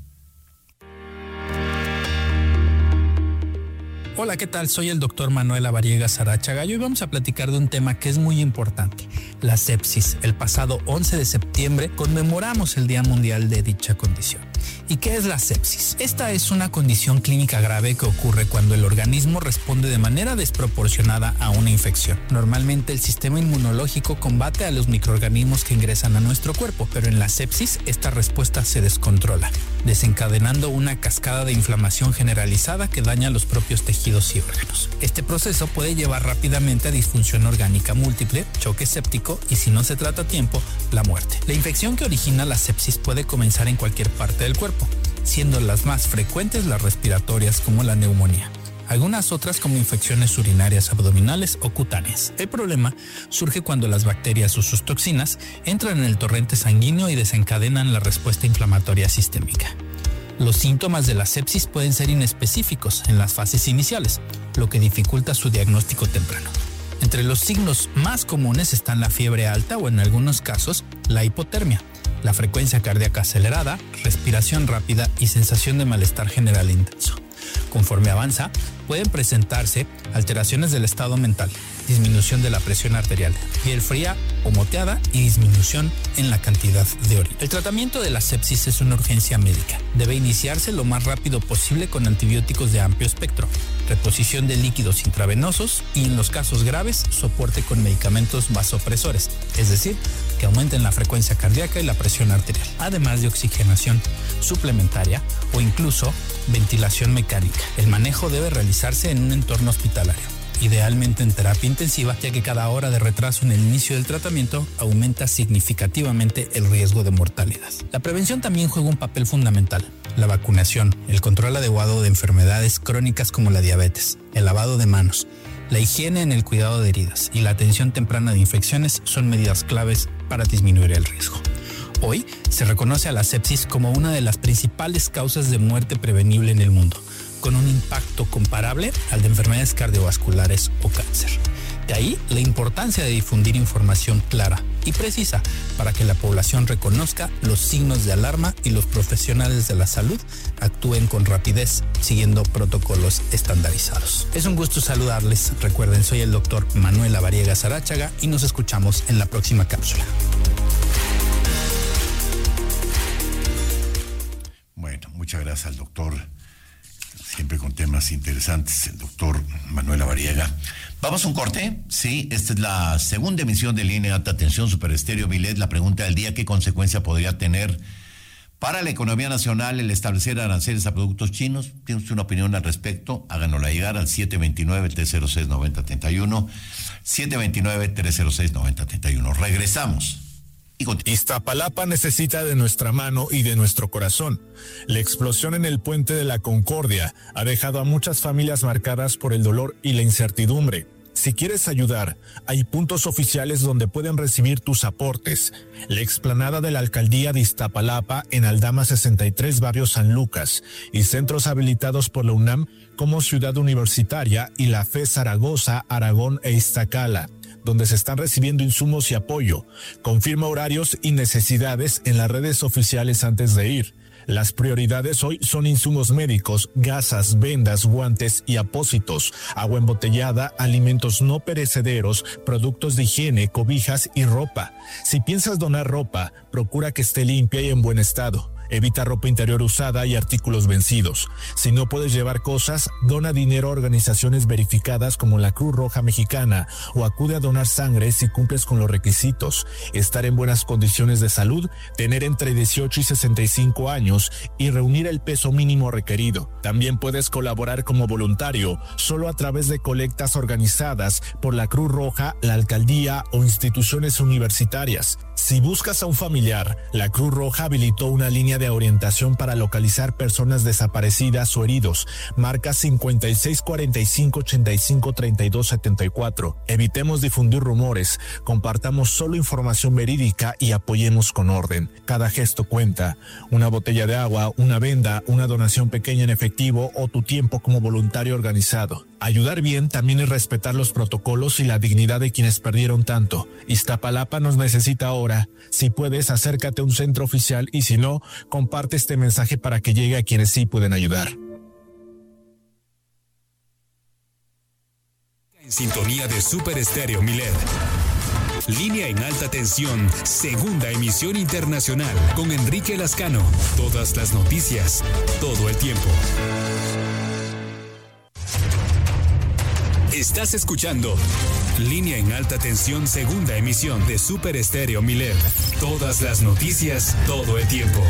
Hola, ¿qué tal? Soy el doctor Manuel Lavariega Sarachaga y hoy vamos a platicar de un tema que es muy importante, la sepsis. El pasado once de septiembre conmemoramos el Día Mundial de dicha condición. ¿Y qué es la sepsis? Esta es una condición clínica grave que ocurre cuando el organismo responde de manera desproporcionada a una infección. Normalmente el sistema inmunológico combate a los microorganismos que ingresan a nuestro cuerpo, pero en la sepsis esta respuesta se descontrola, desencadenando una cascada de inflamación generalizada que daña los propios tejidos y órganos. Este proceso puede llevar rápidamente a disfunción orgánica múltiple, choque séptico y, si no se trata a tiempo, la muerte. La infección que origina la sepsis puede comenzar en cualquier parte del cuerpo, siendo las más frecuentes las respiratorias, como la neumonía. Algunas otras como infecciones urinarias abdominales o cutáneas. El problema surge cuando las bacterias o sus toxinas entran en el torrente sanguíneo y desencadenan la respuesta inflamatoria sistémica. Los síntomas de la sepsis pueden ser inespecíficos en las fases iniciales, lo que dificulta su diagnóstico temprano. Entre los signos más comunes están la fiebre alta o, en algunos casos, la hipotermia, la frecuencia cardíaca acelerada, respiración rápida y sensación de malestar general intenso. Conforme avanza, pueden presentarse alteraciones del estado mental, disminución de la presión arterial, piel fría o moteada y disminución en la cantidad de orina. El tratamiento de la sepsis es una urgencia médica. Debe iniciarse lo más rápido posible con antibióticos de amplio espectro, reposición de líquidos intravenosos y, en los casos graves, soporte con medicamentos vasopresores, es decir, que aumenten la frecuencia cardíaca y la presión arterial, además de oxigenación suplementaria o incluso ventilación mecánica. El manejo debe realizarse en un entorno hospitalario. idealmente en terapia intensiva, ya que cada hora de retraso en el inicio del tratamiento aumenta significativamente el riesgo de mortalidad. La prevención también juega un papel fundamental. La vacunación, el control adecuado de enfermedades crónicas como la diabetes, el lavado de manos, la higiene en el cuidado de heridas y la atención temprana de infecciones son medidas claves para disminuir el riesgo. Hoy se reconoce a la sepsis como una de las principales causas de muerte prevenible en el mundo, con un impacto comparable al de enfermedades cardiovasculares o cáncer. De ahí la importancia de difundir información clara y precisa para que la población reconozca los signos de alarma y los profesionales de la salud actúen con rapidez siguiendo protocolos estandarizados. Es un gusto saludarles. Recuerden, soy el doctor Manuel Lavariega Saráchaga y nos escuchamos en la próxima cápsula. Bueno, muchas gracias al doctor, siempre con temas interesantes, el doctor Manuel Lavariega. Vamos a un corte, sí, esta es la segunda emisión de Línea Alta Tensión Super Estéreo Milet. La pregunta del día: ¿qué consecuencia podría tener para la economía nacional el establecer aranceles a productos chinos? ¿Tiene usted una opinión al respecto? Háganosla llegar al siete dos nueve, tres cero seis, nueve cero tres uno, siete dos nueve, tres cero seis, nueve cero tres uno. Regresamos. Iztapalapa necesita de nuestra mano y de nuestro corazón. La explosión en el puente de la Concordia ha dejado a muchas familias marcadas por el dolor y la incertidumbre. Si quieres ayudar, hay puntos oficiales donde pueden recibir tus aportes. La explanada de la Alcaldía de Iztapalapa en Aldama sesenta y tres, barrio San Lucas, y centros habilitados por la UNAM como Ciudad Universitaria y la F E Zaragoza, Aragón e Iztacala, donde se están recibiendo insumos y apoyo. Confirma horarios y necesidades en las redes oficiales antes de ir. Las prioridades hoy son insumos médicos, gasas, vendas, guantes y apósitos, agua embotellada, alimentos no perecederos, productos de higiene, cobijas y ropa. Si piensas donar ropa, procura que esté limpia y en buen estado. Evita ropa interior usada y artículos vencidos. Si no puedes llevar cosas, dona dinero a organizaciones verificadas como la Cruz Roja Mexicana o acude a donar sangre si cumples con los requisitos. Estar en buenas condiciones de salud, tener entre dieciocho y sesenta y cinco años y reunir el peso mínimo requerido. También puedes colaborar como voluntario, solo a través de colectas organizadas por la Cruz Roja, la alcaldía o instituciones universitarias. Si buscas a un familiar, la Cruz Roja habilitó una línea de orientación para localizar personas desaparecidas o heridos. Marca cincuenta y seis cuarenta y cinco, ochenta y cinco, treinta y dos, setenta y cuatro. Evitemos difundir rumores, compartamos solo información verídica y apoyemos con orden. Cada gesto cuenta. Una botella de agua, una venda, una donación pequeña en efectivo o tu tiempo como voluntario organizado. Ayudar bien también es respetar los protocolos y la dignidad de quienes perdieron tanto. Iztapalapa nos necesita ahora. Si puedes, acércate a un centro oficial y si no, comparte este mensaje para que llegue a quienes sí pueden ayudar. En sintonía de Super Estéreo Milet. Línea en alta tensión, segunda emisión internacional con Enrique Lascano. Todas las noticias, todo el tiempo. Estás escuchando Línea en alta tensión, segunda emisión de Super Estéreo Milet. Todas las noticias, todo el tiempo.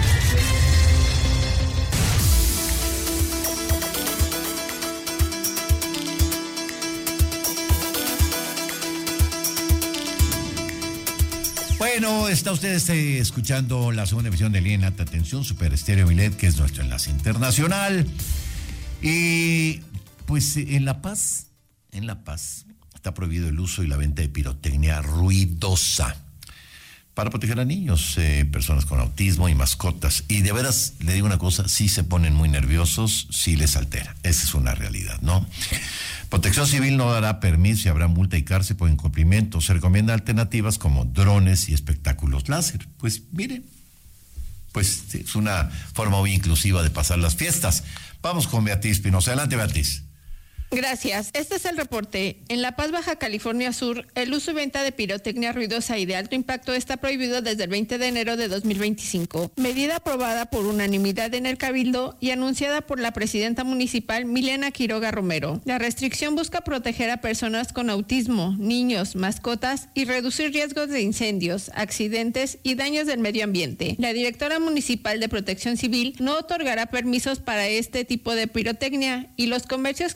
Bueno, está usted este, escuchando la segunda emisión de Línea en alta tensión, Super Estéreo Milet, que es nuestro enlace internacional. Y pues en La Paz, en La Paz, está prohibido el uso y la venta de pirotecnia ruidosa para proteger a niños, eh, personas con autismo y mascotas. Y de veras, le digo una cosa, sí se ponen muy nerviosos, sí les altera. Esa es una realidad, ¿no? Protección Civil no dará permiso y habrá multa y cárcel por incumplimiento. Se recomiendan alternativas como drones y espectáculos láser. Pues mire, pues es una forma muy inclusiva de pasar las fiestas. Vamos con Beatriz Pinoza. Adelante, Beatriz. Gracias. Este es el reporte. En La Paz, Baja California Sur, el uso y venta de pirotecnia ruidosa y de alto impacto está prohibido desde el veinte de enero de dos mil veinticinco. Medida aprobada por unanimidad en el Cabildo y anunciada por la presidenta municipal Milena Quiroga Romero. La restricción busca proteger a personas con autismo, niños, mascotas y reducir riesgos de incendios, accidentes y daños del medio ambiente. La directora municipal de Protección Civil no otorgará permisos para este tipo de pirotecnia y los comercios que incumplan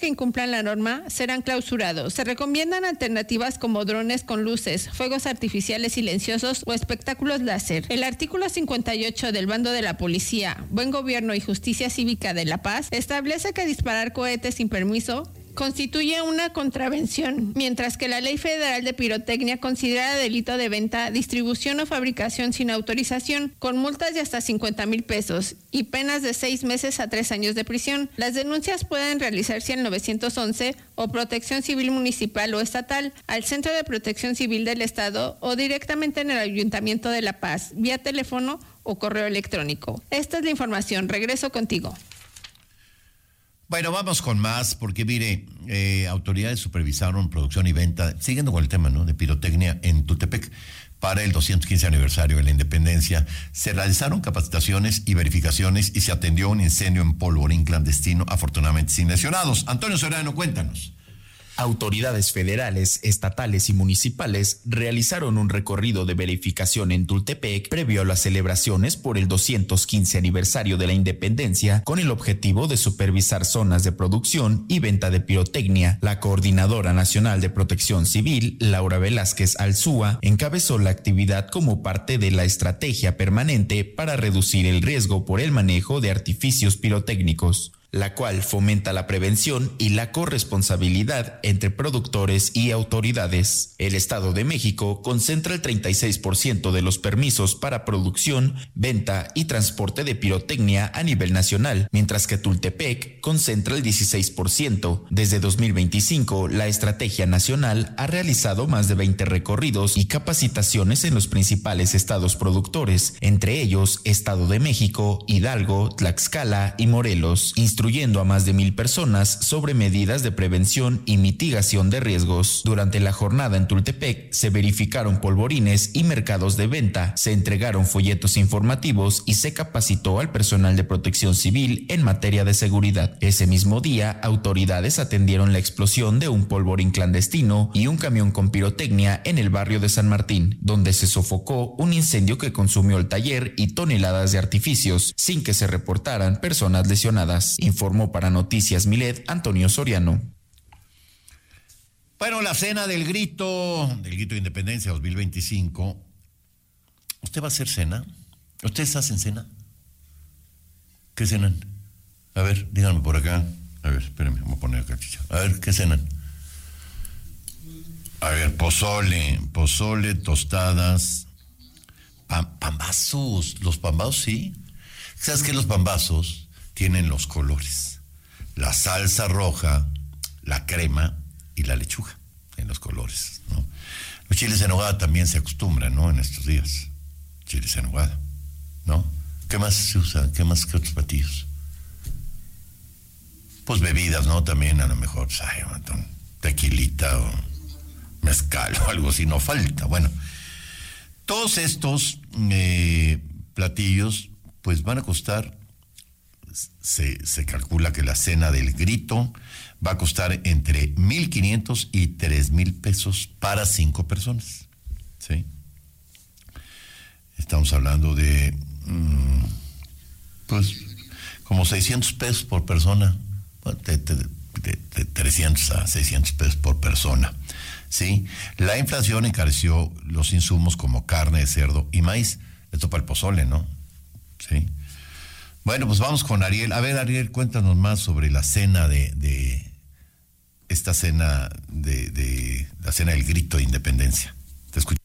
cumplan la norma serán clausurados. Se recomiendan alternativas como drones con luces, fuegos artificiales silenciosos o espectáculos láser. El artículo cincuenta y ocho del Bando de la Policía, Buen Gobierno y Justicia Cívica de La Paz establece que disparar cohetes sin permiso constituye una contravención, mientras que la Ley Federal de Pirotecnia considera delito de venta, distribución o fabricación sin autorización, con multas de hasta cincuenta mil pesos y penas de seis meses a tres años de prisión. Las denuncias pueden realizarse al nueve once o Protección Civil Municipal o Estatal, al Centro de Protección Civil del Estado o directamente en el Ayuntamiento de La Paz, vía teléfono o correo electrónico. Esta es la información. Regreso contigo. Bueno, vamos con más, porque mire, eh, autoridades supervisaron producción y venta, siguiendo con el tema, ¿no?, de pirotecnia en Tultepec. Para el doscientos quince aniversario de la independencia, se realizaron capacitaciones y verificaciones y se atendió un incendio en polvorín clandestino, afortunadamente sin lesionados. Antonio Soriano, cuéntanos. Autoridades federales, estatales y municipales realizaron un recorrido de verificación en Tultepec previo a las celebraciones por el doscientos quince aniversario de la independencia, con el objetivo de supervisar zonas de producción y venta de pirotecnia. La Coordinadora Nacional de Protección Civil, Laura Velázquez Alzúa, encabezó la actividad como parte de la estrategia permanente para reducir el riesgo por el manejo de artificios pirotécnicos, la cual fomenta la prevención y la corresponsabilidad entre productores y autoridades. El Estado de México concentra el treinta y seis por ciento de los permisos para producción, venta y transporte de pirotecnia a nivel nacional, mientras que Tultepec concentra el dieciséis por ciento. Desde dos mil veinticinco, la Estrategia Nacional ha realizado más de veinte recorridos y capacitaciones en los principales estados productores, entre ellos Estado de México, Hidalgo, Tlaxcala y Morelos, instruyendo a más de mil personas sobre medidas de prevención y mitigación de riesgos. Durante la jornada en Tultepec se verificaron polvorines y mercados de venta, se entregaron folletos informativos y se capacitó al personal de protección civil en materia de seguridad. Ese mismo día, autoridades atendieron la explosión de un polvorín clandestino y un camión con pirotecnia en el barrio de San Martín, donde se sofocó un incendio que consumió el taller y toneladas de artificios, sin que se reportaran personas lesionadas. Informó para Noticias Milet Antonio Soriano. Bueno, la cena del grito, del grito de independencia dos mil veinticinco. ¿Usted va a hacer cena? ¿Ustedes hacen cena? ¿Qué cenan? A ver, díganme por acá. A ver, espérenme, voy a poner acá, chicha. A ver, ¿qué cenan? A ver, pozole, pozole, tostadas, pan, pambazos. Los pambazos, sí. ¿Sabes qué? Los pambazos tienen los colores, la salsa roja, la crema y la lechuga en los colores, ¿no? Los chiles en nogada también se acostumbran, ¿no?, en estos días, chiles en nogada, ¿no? ¿Qué más se usa? ¿Qué más que otros platillos? Pues bebidas, ¿no? También a lo mejor, ay, tequilita o mezcal o algo así, no falta. Bueno, todos estos eh, platillos pues van a costar. Se, se calcula que la cena del grito va a costar entre mil quinientos y tres mil pesos para cinco personas, ¿sí? Estamos hablando de mmm, pues como seiscientos pesos por persona, de, de, de, de trescientos a seiscientos pesos por persona, ¿sí? La inflación encareció los insumos como carne de cerdo y maíz. Esto para el pozole, ¿no? Sí. Bueno, pues vamos con Ariel. A ver, Ariel, cuéntanos más sobre la cena de, de esta cena de, de la cena del grito de independencia. Te escucho.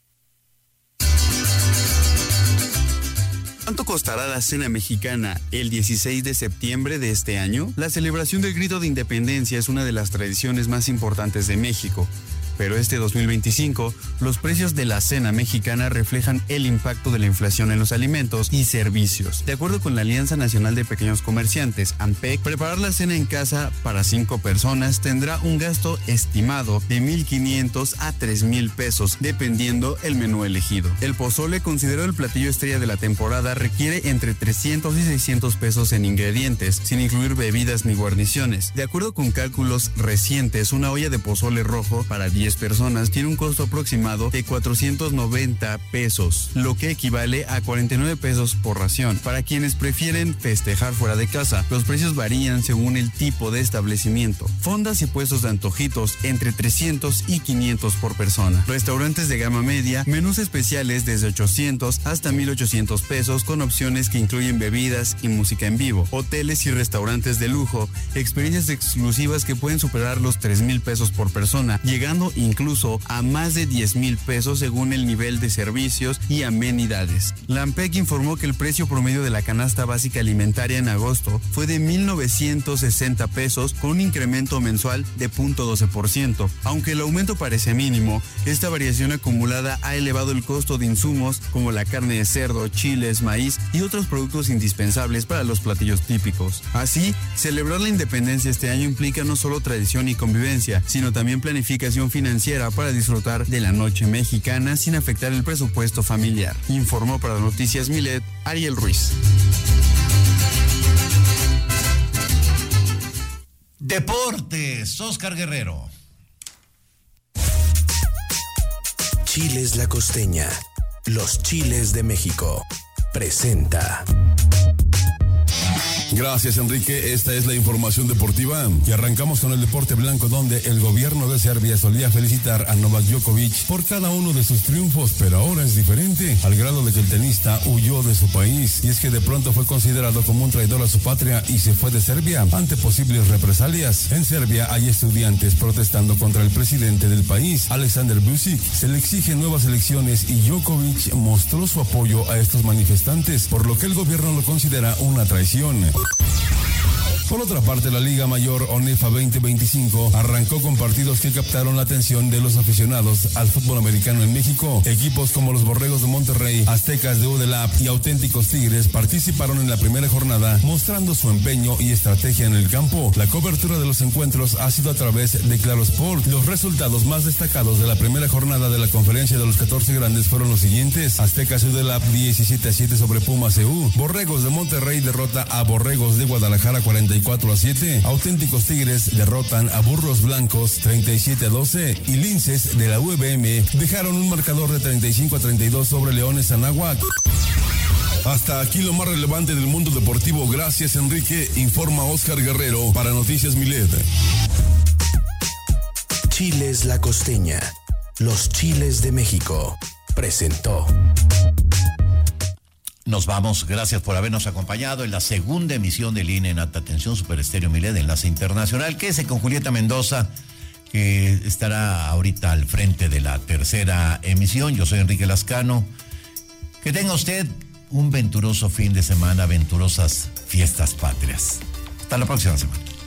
¿Cuánto costará la cena mexicana el dieciséis de septiembre de este año? La celebración del grito de independencia es una de las tradiciones más importantes de México. Pero este dos mil veinticinco, los precios de la cena mexicana reflejan el impacto de la inflación en los alimentos y servicios. De acuerdo con la Alianza Nacional de Pequeños Comerciantes, ANPEC, preparar la cena en casa para cinco personas tendrá un gasto estimado de mil quinientos a tres mil pesos, dependiendo el menú elegido. El pozole, considerado el platillo estrella de la temporada, requiere entre trescientos y seiscientos pesos en ingredientes, sin incluir bebidas ni guarniciones. De acuerdo con cálculos recientes, una olla de pozole rojo para diez diez personas tiene un costo aproximado de cuatrocientos noventa pesos, lo que equivale a cuarenta y nueve pesos por ración. Para quienes prefieren festejar fuera de casa, los precios varían según el tipo de establecimiento. Fondas y puestos de antojitos entre trescientos y quinientos por persona. Restaurantes de gama media, menús especiales desde ochocientos hasta mil ochocientos pesos con opciones que incluyen bebidas y música en vivo. Hoteles y restaurantes de lujo, experiencias exclusivas que pueden superar los tres mil pesos por persona, llegando incluso a más de diez mil pesos según el nivel de servicios y amenidades. La ANPEC informó que el precio promedio de la canasta básica alimentaria en agosto fue de mil novecientos sesenta pesos con un incremento mensual de cero punto doce por ciento. Aunque el aumento parece mínimo, esta variación acumulada ha elevado el costo de insumos como la carne de cerdo, chiles, maíz y otros productos indispensables para los platillos típicos. Así, celebrar la independencia este año implica no solo tradición y convivencia, sino también planificación financiera para disfrutar de la noche mexicana sin afectar el presupuesto familiar. Informó para Noticias Milet, Ariel Ruiz. Deportes, Oscar Guerrero. Chiles La Costeña, los chiles de México, presenta. Gracias, Enrique. Esta es la información deportiva y arrancamos con el deporte blanco, donde el gobierno de Serbia solía felicitar a Novak Djokovic por cada uno de sus triunfos, pero ahora es diferente, al grado de que el tenista huyó de su país, y es que de pronto fue considerado como un traidor a su patria y se fue de Serbia ante posibles represalias. En Serbia hay estudiantes protestando contra el presidente del país, Alexander Vučić. Se le exigen nuevas elecciones y Djokovic mostró su apoyo a estos manifestantes, por lo que el gobierno lo considera una traición. Por otra parte, la Liga Mayor ONEFA veinte veinticinco arrancó con partidos que captaron la atención de los aficionados al fútbol americano en México. Equipos como los Borregos de Monterrey, Aztecas de U D L A P y Auténticos Tigres participaron en la primera jornada, mostrando su empeño y estrategia en el campo. La cobertura de los encuentros ha sido a través de Claro Sport. Los resultados más destacados de la primera jornada de la conferencia de los catorce grandes fueron los siguientes: Aztecas U D L A P diecisiete a siete sobre Pumas E U, Borregos de Monterrey derrota a Borregos de Guadalajara cuarenta y cuatro a siete, Auténticos Tigres derrotan a Burros Blancos treinta y siete a doce y Linces de la U V M dejaron un marcador de treinta y cinco a treinta y dos sobre Leones Anáhuac. Hasta aquí lo más relevante del mundo deportivo. Gracias, Enrique. Informa Oscar Guerrero para Noticias Milet. Chiles La Costeña, los chiles de México, presentó. Nos vamos, gracias por habernos acompañado en la segunda emisión del I N E en Alta Tensión, Super Estéreo Milet, de Enlace Internacional. Quédese con Julieta Mendoza, que estará ahorita al frente de la tercera emisión. Yo soy Enrique Lascano. Que tenga usted un venturoso fin de semana, venturosas fiestas patrias. Hasta la próxima semana.